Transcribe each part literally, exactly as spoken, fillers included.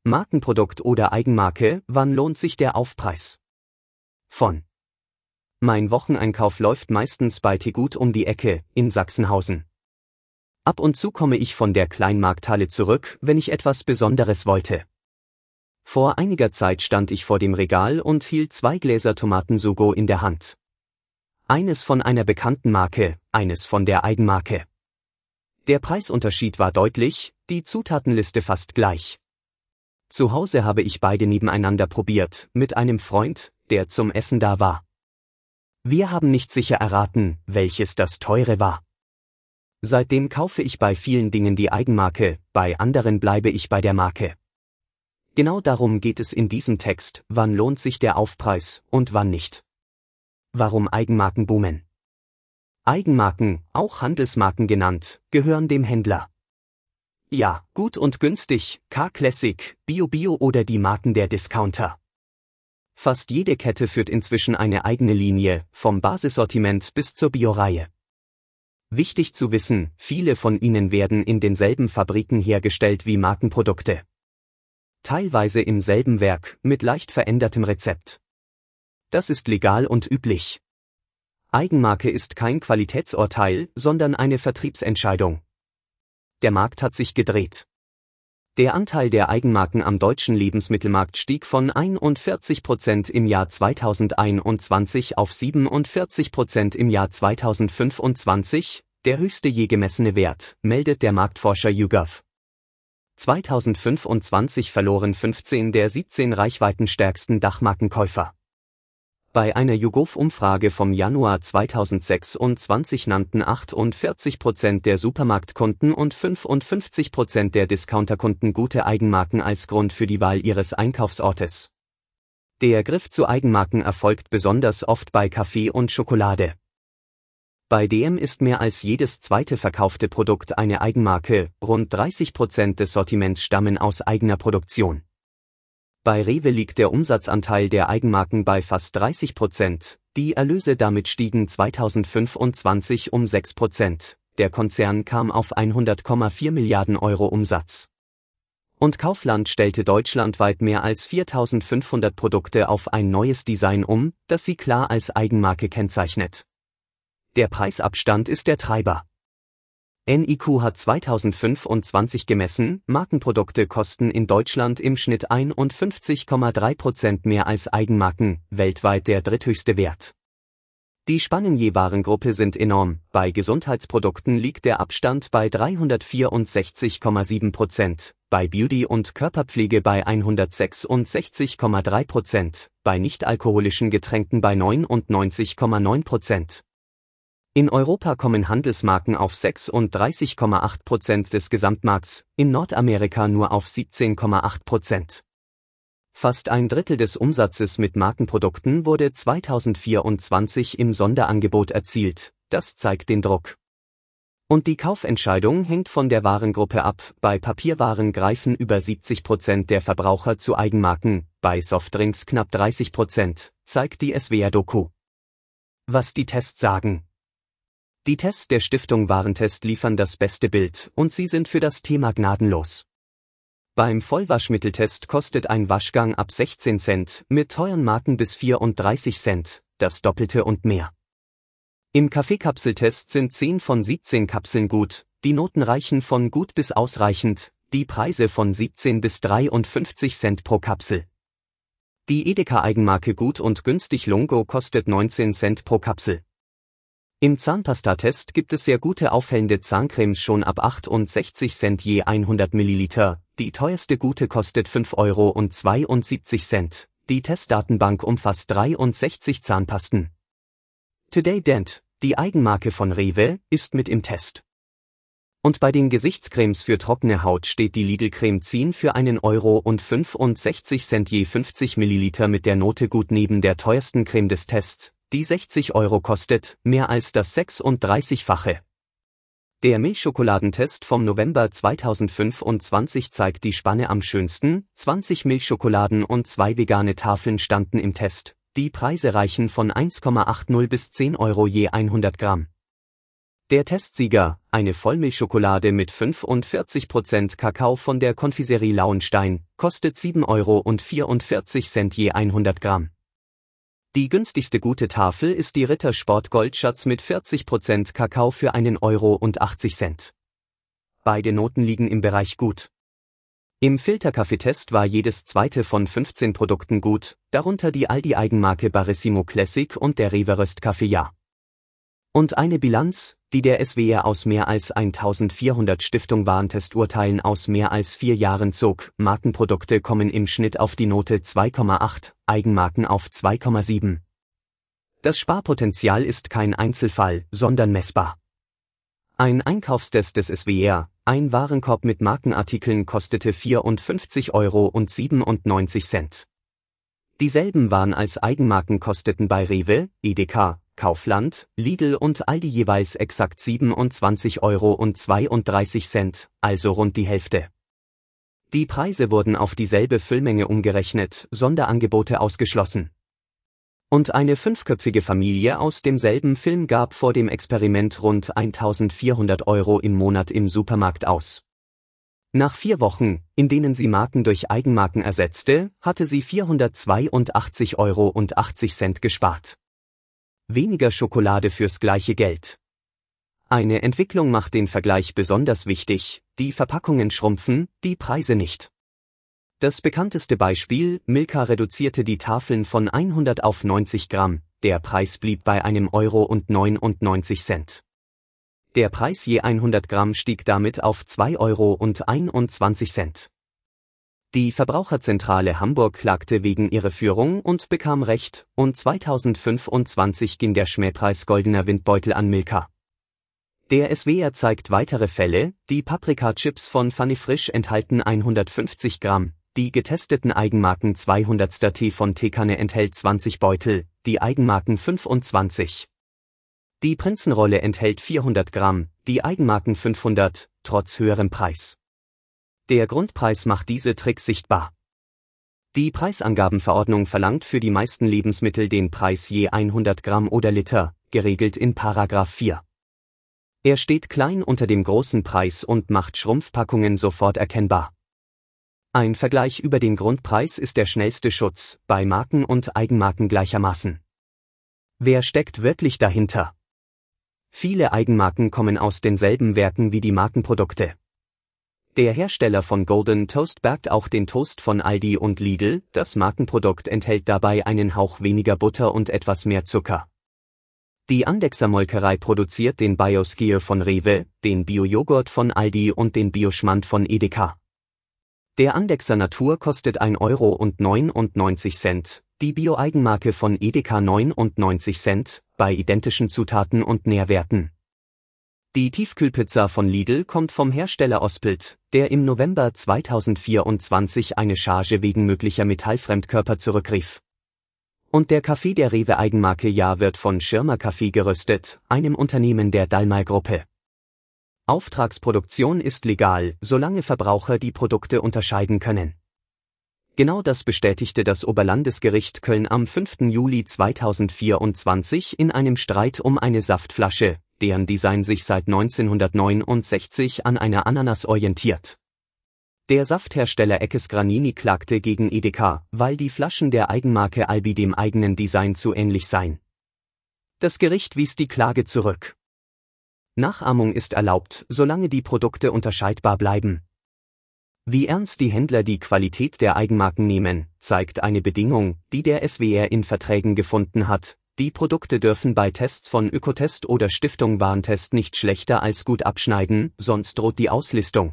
Markenprodukt oder Eigenmarke, wann lohnt sich der Aufpreis? Von Mein Wocheneinkauf läuft meistens bei Tegut um die Ecke, in Sachsenhausen. Ab und zu komme ich von der Kleinmarkthalle zurück, wenn ich etwas Besonderes wollte. Vor einiger Zeit stand ich vor dem Regal und hielt zwei Gläser Tomatensugo in der Hand. Eines von einer bekannten Marke, eines von der Eigenmarke. Der Preisunterschied war deutlich, die Zutatenliste fast gleich. Zu Hause habe ich beide nebeneinander probiert, mit einem Freund, der zum Essen da war. Wir haben nicht sicher erraten, welches das teure war. Seitdem kaufe ich bei vielen Dingen die Eigenmarke, bei anderen bleibe ich bei der Marke. Genau darum geht es in diesem Text, wann lohnt sich der Aufpreis und wann nicht. Warum Eigenmarken boomen? Eigenmarken, auch Handelsmarken genannt, gehören dem Händler. Ja, gut und günstig, K-Classic, Bio-Bio oder die Marken der Discounter. Fast jede Kette führt inzwischen eine eigene Linie, vom Basissortiment bis zur Bio-Reihe. Wichtig zu wissen, viele von ihnen werden in denselben Fabriken hergestellt wie Markenprodukte. Teilweise im selben Werk, mit leicht verändertem Rezept. Das ist legal und üblich. Eigenmarke ist kein Qualitätsurteil, sondern eine Vertriebsentscheidung. Der Markt hat sich gedreht. Der Anteil der Eigenmarken am deutschen Lebensmittelmarkt stieg von einundvierzig Prozent im Jahr zweitausendeinundzwanzig auf siebenundvierzig Prozent im Jahr zweitausendfünfundzwanzig, der höchste je gemessene Wert, meldet der Marktforscher YouGov. zweitausendfünfundzwanzig verloren fünfzehn der siebzehn reichweitenstärksten Dachmarkenkäufer. Bei einer YouGov-Umfrage vom Januar zweitausendsechsundzwanzig nannten achtundvierzig Prozent der Supermarktkunden und fünfundfünfzig Prozent der Discounterkunden gute Eigenmarken als Grund für die Wahl ihres Einkaufsortes. Der Griff zu Eigenmarken erfolgt besonders oft bei Kaffee und Schokolade. Bei D M ist mehr als jedes zweite verkaufte Produkt eine Eigenmarke, rund dreißig Prozent des Sortiments stammen aus eigener Produktion. Bei Rewe liegt der Umsatzanteil der Eigenmarken bei fast dreißig Prozent, die Erlöse damit stiegen zweitausendfünfundzwanzig um sechs Prozent, der Konzern kam auf hundert Komma vier Milliarden Euro Umsatz. Und Kaufland stellte deutschlandweit mehr als viertausendfünfhundert Produkte auf ein neues Design um, das sie klar als Eigenmarke kennzeichnet. Der Preisabstand ist der Treiber. N I Q hat zweitausendfünfundzwanzig gemessen, Markenprodukte kosten in Deutschland im Schnitt einundfünfzig Komma drei Prozent mehr als Eigenmarken, weltweit der dritthöchste Wert. Die Spannen je Warengruppe sind enorm, bei Gesundheitsprodukten liegt der Abstand bei dreihundertvierundsechzig Komma sieben Prozent, bei Beauty und Körperpflege bei hundertsechsundsechzig Komma drei Prozent, bei nichtalkoholischen Getränken bei neunundneunzig Komma neun Prozent. In Europa kommen Handelsmarken auf sechsunddreißig Komma acht Prozent des Gesamtmarkts, in Nordamerika nur auf siebzehn Komma acht Prozent. Fast ein Drittel des Umsatzes mit Markenprodukten wurde zweitausendvierundzwanzig im Sonderangebot erzielt, das zeigt den Druck. Und die Kaufentscheidung hängt von der Warengruppe ab, bei Papierwaren greifen über siebzig Prozent der Verbraucher zu Eigenmarken, bei Softdrinks knapp dreißig Prozent, zeigt die S W R-Doku. Was die Tests sagen. Die Tests der Stiftung Warentest liefern das beste Bild und sie sind für das Thema gnadenlos. Beim Vollwaschmitteltest kostet ein Waschgang ab sechzehn Cent, mit teuren Marken bis vierunddreißig Cent, das Doppelte und mehr. Im Kaffeekapseltest sind zehn von siebzehn Kapseln gut, die Noten reichen von gut bis ausreichend, die Preise von siebzehn bis dreiundfünfzig Cent pro Kapsel. Die Edeka-Eigenmarke Gut und Günstig Lungo kostet neunzehn Cent pro Kapsel. Im Zahnpastatest gibt es sehr gute aufhellende Zahncremes schon ab achtundsechzig Cent je hundert Milliliter, die teuerste gute kostet fünf Euro und zweiundsiebzig Cent, die Testdatenbank umfasst dreiundsechzig Zahnpasten. Today Dent, die Eigenmarke von Rewe, ist mit im Test. Und bei den Gesichtscremes für trockene Haut steht die Lidl-Creme Zin für einen Euro und fünfundsechzig Cent je fünfzig Milliliter mit der Note Gut neben der teuersten Creme des Tests, die sechzig Euro kostet, mehr als das sechsunddreißigfache. Der Milchschokoladentest vom November zweitausendfünfundzwanzig zeigt die Spanne am schönsten, zwanzig Milchschokoladen und zwei vegane Tafeln standen im Test, die Preise reichen von eins Komma achtzig bis zehn Euro je hundert Gramm. Der Testsieger, eine Vollmilchschokolade mit fünfundvierzig Prozent Kakao von der Konfiserie Lauenstein, kostet sieben Euro vierundvierzig je hundert Gramm. Die günstigste gute Tafel ist die Ritter Sport Goldschatz mit vierzig Prozent Kakao für einen Euro achtzig. Beide Noten liegen im Bereich gut. Im Filterkaffeetest war jedes zweite von fünfzehn Produkten gut, darunter die Aldi-Eigenmarke Barissimo Classic und der Rewe Röstkaffee Ja. Und eine Bilanz, die der S W R aus mehr als eintausendvierhundert Stiftung-Warentesturteilen aus mehr als vier Jahren zog. Markenprodukte kommen im Schnitt auf die Note zwei Komma acht, Eigenmarken auf zwei Komma sieben. Das Sparpotenzial ist kein Einzelfall, sondern messbar. Ein Einkaufstest des S W R, ein Warenkorb mit Markenartikeln kostete vierundfünfzig Euro siebenundneunzig. Dieselben Waren als Eigenmarken kosteten bei Rewe, Edeka, Kaufland, Lidl und Aldi jeweils exakt siebenundzwanzig Euro zweiunddreißig, also rund die Hälfte. Die Preise wurden auf dieselbe Füllmenge umgerechnet, Sonderangebote ausgeschlossen. Und eine fünfköpfige Familie aus demselben Film gab vor dem Experiment rund eintausendvierhundert Euro im Monat im Supermarkt aus. Nach vier Wochen, in denen sie Marken durch Eigenmarken ersetzte, hatte sie vierhundertzweiundachtzig Euro achtzig gespart. Weniger Schokolade fürs gleiche Geld. Eine Entwicklung macht den Vergleich besonders wichtig, die Verpackungen schrumpfen, die Preise nicht. Das bekannteste Beispiel, Milka reduzierte die Tafeln von hundert auf neunzig Gramm, der Preis blieb bei einem Euro neunundneunzig. Der Preis je hundert Gramm stieg damit auf zwei Euro einundzwanzig. Die Verbraucherzentrale Hamburg klagte wegen Irreführung und bekam Recht, und zweitausendfünfundzwanzig ging der Schmähpreis Goldener Windbeutel an Milka. Der S W R zeigt weitere Fälle, die Paprika-Chips von Funny Frisch enthalten hundertfünfzig Gramm, die getesteten Eigenmarken zweihundert T von Tekanne enthält zwanzig Beutel, die Eigenmarken fünfundzwanzig. Die Prinzenrolle enthält vierhundert Gramm, die Eigenmarken fünfhundert, trotz höherem Preis. Der Grundpreis macht diese Tricks sichtbar. Die Preisangabenverordnung verlangt für die meisten Lebensmittel den Preis je hundert Gramm oder Liter, geregelt in Paragraph vier. Er steht klein unter dem großen Preis und macht Schrumpfpackungen sofort erkennbar. Ein Vergleich über den Grundpreis ist der schnellste Schutz, bei Marken und Eigenmarken gleichermaßen. Wer steckt wirklich dahinter? Viele Eigenmarken kommen aus denselben Werken wie die Markenprodukte. Der Hersteller von Golden Toast backt auch den Toast von Aldi und Lidl, das Markenprodukt enthält dabei einen Hauch weniger Butter und etwas mehr Zucker. Die Andechser Molkerei produziert den Bioskier von Rewe, den Bio-Joghurt von Aldi und den Bio-Schmand von Edeka. Der Andechser Natur kostet ein Euro neunundneunzig, die Bio-Eigenmarke von Edeka neunundneunzig Cent, bei identischen Zutaten und Nährwerten. Die Tiefkühlpizza von Lidl kommt vom Hersteller Ospelt, der im November zweitausendvierundzwanzig eine Charge wegen möglicher Metallfremdkörper zurückrief. Und der Kaffee der Rewe Eigenmarke Ja wird von Schirmer Kaffee geröstet, einem Unternehmen der Dallmayr-Gruppe. Auftragsproduktion ist legal, solange Verbraucher die Produkte unterscheiden können. Genau das bestätigte das Oberlandesgericht Köln am fünften Juli zweitausendvierundzwanzig in einem Streit um eine Saftflasche, deren Design sich seit neunzehnhundertneunundsechzig an einer Ananas orientiert. Der Safthersteller Eckes Granini klagte gegen Edeka, weil die Flaschen der Eigenmarke Albi dem eigenen Design zu ähnlich seien. Das Gericht wies die Klage zurück. Nachahmung ist erlaubt, solange die Produkte unterscheidbar bleiben. Wie ernst die Händler die Qualität der Eigenmarken nehmen, zeigt eine Bedingung, die der S W R in Verträgen gefunden hat: Die Produkte dürfen bei Tests von Ökotest oder Stiftung Warentest nicht schlechter als gut abschneiden, sonst droht die Auslistung.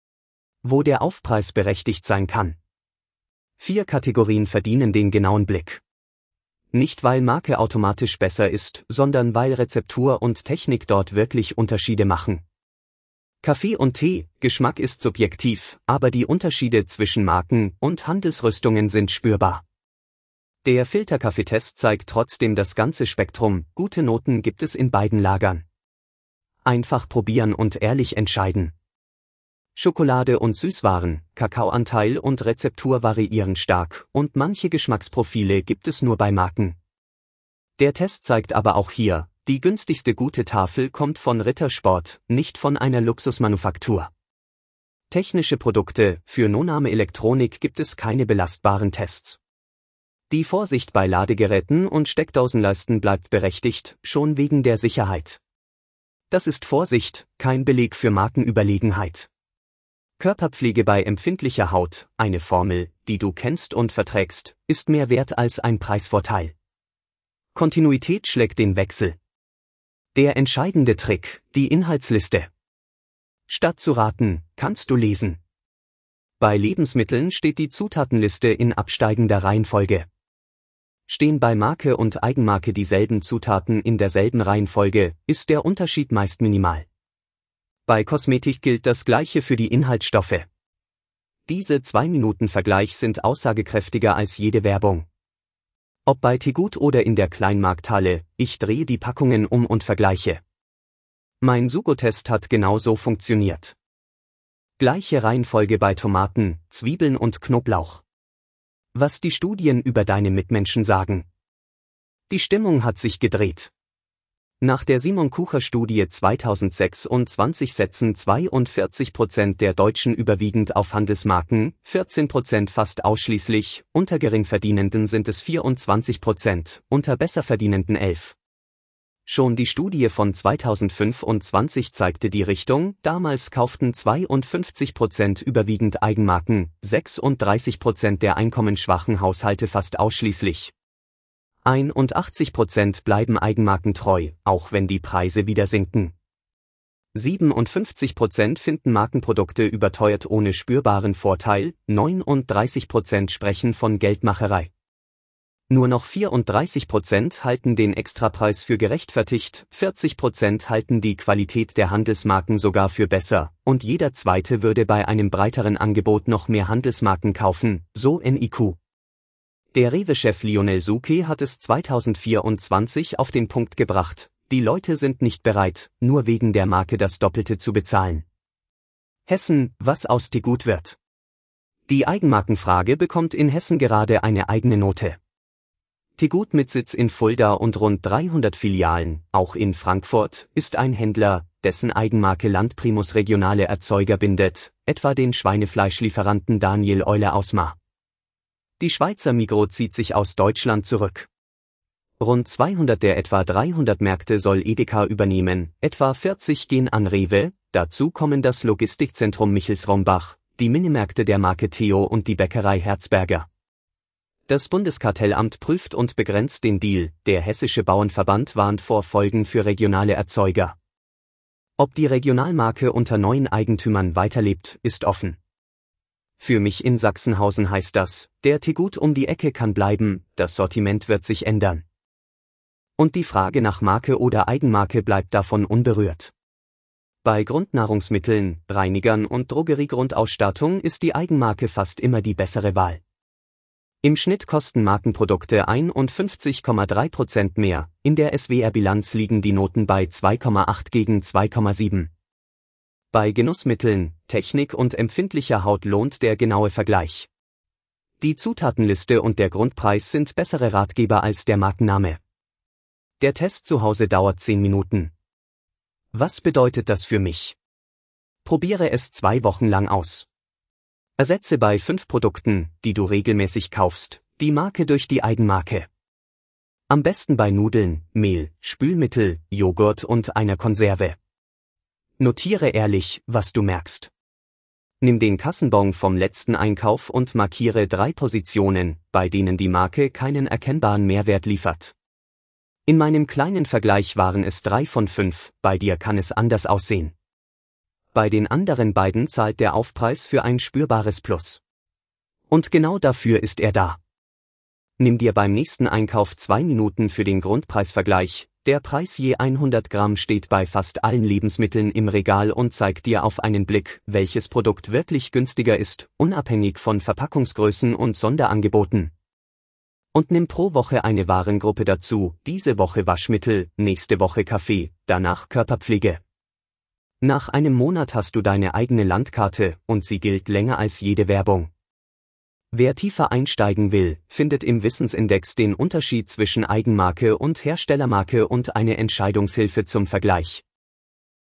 Wo der Aufpreis berechtigt sein kann. Vier Kategorien verdienen den genauen Blick. Nicht weil Marke automatisch besser ist, sondern weil Rezeptur und Technik dort wirklich Unterschiede machen. Kaffee und Tee, Geschmack ist subjektiv, aber die Unterschiede zwischen Marken und Handelsrüstungen sind spürbar. Der Filterkaffeetest zeigt trotzdem das ganze Spektrum, gute Noten gibt es in beiden Lagern. Einfach probieren und ehrlich entscheiden. Schokolade und Süßwaren, Kakaoanteil und Rezeptur variieren stark, und manche Geschmacksprofile gibt es nur bei Marken. Der Test zeigt aber auch hier, Die günstigste gute Tafel kommt von Rittersport, nicht von einer Luxusmanufaktur. Technische Produkte, für No-Name Elektronik gibt es keine belastbaren Tests. Die Vorsicht bei Ladegeräten und Steckdosenleisten bleibt berechtigt, schon wegen der Sicherheit. Das ist Vorsicht, kein Beleg für Markenüberlegenheit. Körperpflege bei empfindlicher Haut, eine Formel, die du kennst und verträgst, ist mehr wert als ein Preisvorteil. Kontinuität schlägt den Wechsel. Der entscheidende Trick, die Inhaltsliste. Statt zu raten, kannst du lesen. Bei Lebensmitteln steht die Zutatenliste in absteigender Reihenfolge. Stehen bei Marke und Eigenmarke dieselben Zutaten in derselben Reihenfolge, ist der Unterschied meist minimal. Bei Kosmetik gilt das Gleiche für die Inhaltsstoffe. Diese zwei Minuten Vergleich sind aussagekräftiger als jede Werbung. Ob bei Tegut oder in der Kleinmarkthalle, ich drehe die Packungen um und vergleiche. Mein Sugo-Test hat genau so funktioniert. Gleiche Reihenfolge bei Tomaten, Zwiebeln und Knoblauch. Was die Studien über deine Mitmenschen sagen. Die Stimmung hat sich gedreht. Nach der Simon-Kucher-Studie zweitausendsechsundzwanzig setzen zweiundvierzig Prozent der Deutschen überwiegend auf Handelsmarken, vierzehn Prozent fast ausschließlich, unter Geringverdienenden sind es vierundzwanzig Prozent, unter Besserverdienenden elf Prozent. Schon die Studie von zweitausendfünfundzwanzig zeigte die Richtung, damals kauften zweiundfünfzig Prozent überwiegend Eigenmarken, sechsunddreißig Prozent der einkommensschwachen Haushalte fast ausschließlich. einundachtzig Prozent bleiben eigenmarkentreu, auch wenn die Preise wieder sinken. siebenundfünfzig Prozent finden Markenprodukte überteuert ohne spürbaren Vorteil, neununddreißig Prozent sprechen von Geldmacherei. Nur noch vierunddreißig Prozent halten den Extrapreis für gerechtfertigt, vierzig Prozent halten die Qualität der Handelsmarken sogar für besser, und jeder Zweite würde bei einem breiteren Angebot noch mehr Handelsmarken kaufen, so N I Q. Der Rewe-Chef Lionel Souquet hat es zweitausendvierundzwanzig auf den Punkt gebracht: Die Leute sind nicht bereit, nur wegen der Marke das Doppelte zu bezahlen. Hessen, was aus Tegut wird. Die Eigenmarkenfrage bekommt in Hessen gerade eine eigene Note. Tegut mit Sitz in Fulda und rund dreihundert Filialen, auch in Frankfurt, ist ein Händler, dessen Eigenmarke Landprimus regionale Erzeuger bindet, etwa den Schweinefleischlieferanten Daniel Euler aus Ma. Die Schweizer Migros zieht sich aus Deutschland zurück. Rund zweihundert der etwa dreihundert Märkte soll Edeka übernehmen, etwa vierzig gehen an Rewe, dazu kommen das Logistikzentrum Michels-Rombach, die Minimärkte der Marke Theo und die Bäckerei Herzberger. Das Bundeskartellamt prüft und begrenzt den Deal, der Hessische Bauernverband warnt vor Folgen für regionale Erzeuger. Ob die Regionalmarke unter neuen Eigentümern weiterlebt, ist offen. Für mich in Sachsenhausen heißt das, der Tegut um die Ecke kann bleiben, das Sortiment wird sich ändern. Und die Frage nach Marke oder Eigenmarke bleibt davon unberührt. Bei Grundnahrungsmitteln, Reinigern und Drogeriegrundausstattung ist die Eigenmarke fast immer die bessere Wahl. Im Schnitt kosten Markenprodukte einundfünfzig Komma drei Prozent mehr, in der S W R-Bilanz liegen die Noten bei zwei Komma acht gegen zwei Komma sieben. Bei Genussmitteln, Technik und empfindlicher Haut lohnt der genaue Vergleich. Die Zutatenliste und der Grundpreis sind bessere Ratgeber als der Markenname. Der Test zu Hause dauert zehn Minuten. Was bedeutet das für mich? Probiere es zwei Wochen lang aus. Ersetze bei fünf Produkten, die du regelmäßig kaufst, die Marke durch die Eigenmarke. Am besten bei Nudeln, Mehl, Spülmittel, Joghurt und einer Konserve. Notiere ehrlich, was du merkst. Nimm den Kassenbon vom letzten Einkauf und markiere drei Positionen, bei denen die Marke keinen erkennbaren Mehrwert liefert. In meinem kleinen Vergleich waren es drei von fünf, bei dir kann es anders aussehen. Bei den anderen beiden zahlt der Aufpreis für ein spürbares Plus. Und genau dafür ist er da. Nimm dir beim nächsten Einkauf zwei Minuten für den Grundpreisvergleich. Der Preis je hundert Gramm steht bei fast allen Lebensmitteln im Regal und zeigt dir auf einen Blick, welches Produkt wirklich günstiger ist, unabhängig von Verpackungsgrößen und Sonderangeboten. Und nimm pro Woche eine Warengruppe dazu, diese Woche Waschmittel, nächste Woche Kaffee, danach Körperpflege. Nach einem Monat hast du deine eigene Landkarte und sie gilt länger als jede Werbung. Wer tiefer einsteigen will, findet im Wissensindex den Unterschied zwischen Eigenmarke und Herstellermarke und eine Entscheidungshilfe zum Vergleich.